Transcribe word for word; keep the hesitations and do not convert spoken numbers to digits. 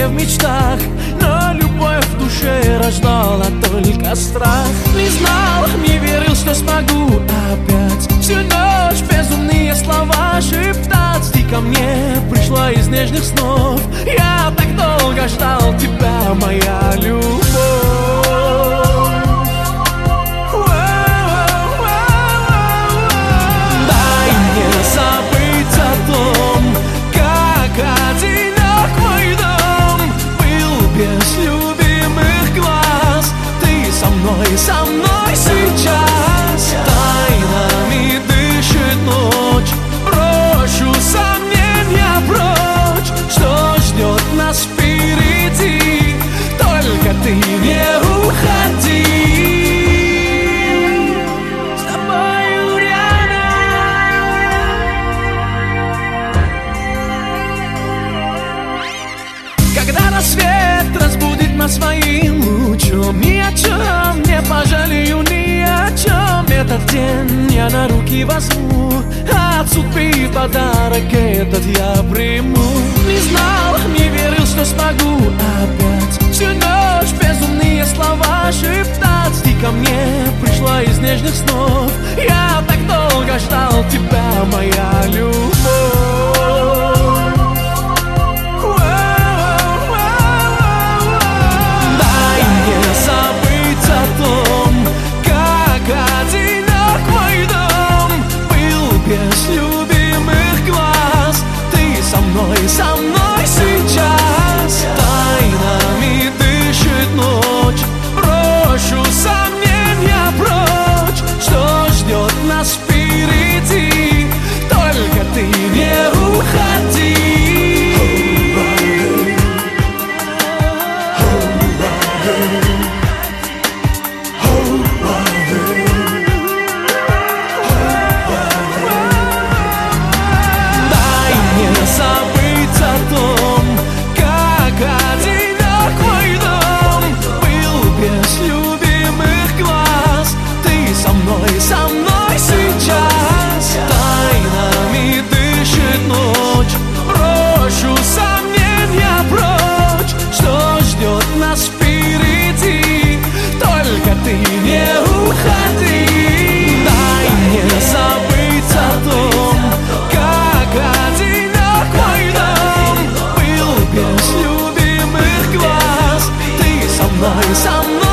в мечтах, но любовь в душе рождала только страх. Не знал, не верил, что смогу опять всю ночь безумные слова шептать. Ты ко мне пришла из нежных снов, я так долго ждал тебя, моя любовь. Дай мне забыть о том, как одинок мой дом был без любимых глаз. Ты со мной, со мной сейчас. Тайнами дышит ночь, брошу сомнения прочь. Что ждет нас впереди? Только ты не уходи. С тобою рядом. Когда рассвет разбудит нас своим лучом, ни о чем не пожалею, ни о чем. Этот день я на руки возьму, от судьбы подарок этот я приму. Не знал, не верил, что смогу опять всю ночь безумные слова шептать. Ты ко мне пришла из нежных снов, я так долго ждал тебя, моя любовь. Без любимых глаз. Ты со мной, со мной сейчас. Тайнами дышит ночь, брошу сомнения прочь. Что ждет нас впереди? Только ты не уходи. Со мной сейчас. Тайнами дышит ночь, брошу сомнения прочь. Что ждет нас впереди? Только ты не уходи. Дай мне забыть о том, как одинок мой дом был без любимых глаз. Ты со мной, со мной.